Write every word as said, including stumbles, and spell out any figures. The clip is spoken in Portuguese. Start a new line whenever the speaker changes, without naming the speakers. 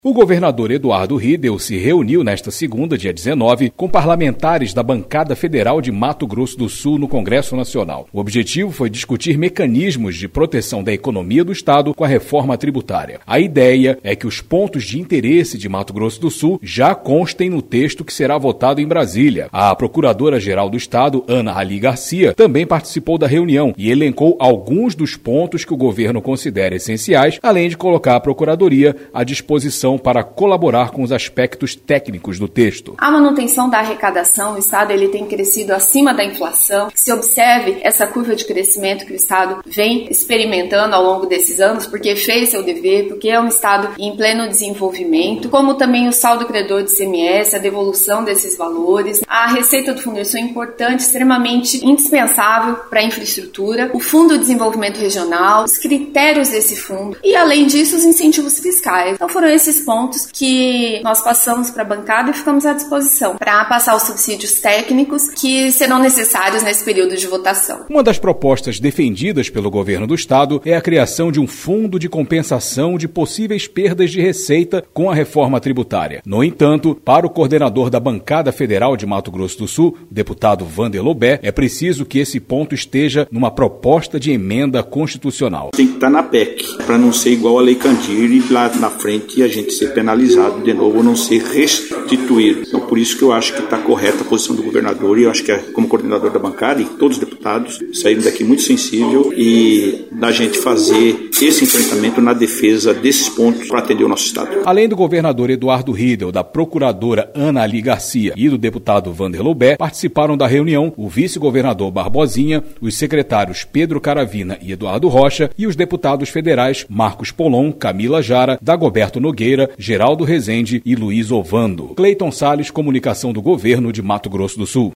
O governador Eduardo Riedel se reuniu nesta segunda, dia dezenove, com parlamentares da bancada federal de Mato Grosso do Sul no Congresso Nacional. O objetivo foi discutir mecanismos de proteção da economia do Estado com a reforma tributária. A ideia é que os pontos de interesse de Mato Grosso do Sul já constem no texto que será votado em Brasília. A procuradora-geral do Estado, Ana Ali Garcia, também participou da reunião e elencou alguns dos pontos que o governo considera essenciais, além de colocar a procuradoria à disposição para colaborar com os aspectos técnicos do texto.
A manutenção da arrecadação, o Estado ele tem crescido acima da inflação. Se observe essa curva de crescimento que o Estado vem experimentando ao longo desses anos, porque fez seu dever, porque é um Estado em pleno desenvolvimento, como também o saldo credor do I C M S, a devolução desses valores, a receita do fundo é importante, extremamente indispensável para a infraestrutura, o Fundo de Desenvolvimento Regional, os critérios desse fundo e, além disso, os incentivos fiscais. Então foram esses pontos que nós passamos para a bancada e ficamos à disposição para passar os subsídios técnicos que serão necessários nesse período de votação.
Uma das propostas defendidas pelo governo do Estado é a criação de um fundo de compensação de possíveis perdas de receita com a reforma tributária. No entanto, para o coordenador da bancada federal de Mato Grosso do Sul, deputado Vander Lobé, é preciso que esse ponto esteja numa proposta de emenda constitucional.
Tem que estar na P E C, para não ser igual a Lei Candir e lá na frente a gente ser penalizado de novo ou não ser restituído. Então, por isso que eu acho que está correta a posição do governador e eu acho que, como coordenador da bancada e todos os deputados, saíram daqui muito sensível e da gente fazer esse enfrentamento na defesa desses pontos para atender o nosso Estado.
Além do governador Eduardo Riedel, da procuradora Ana Ali Garcia e do deputado Vander Lobé, participaram da reunião o vice-governador Barbosinha, os secretários Pedro Caravina e Eduardo Rocha e os deputados federais Marcos Polon, Camila Jara, Dagoberto Nogueira, Geraldo Rezende e Luiz Ovando. Cleiton Salles, Comunicação do Governo de Mato Grosso do Sul.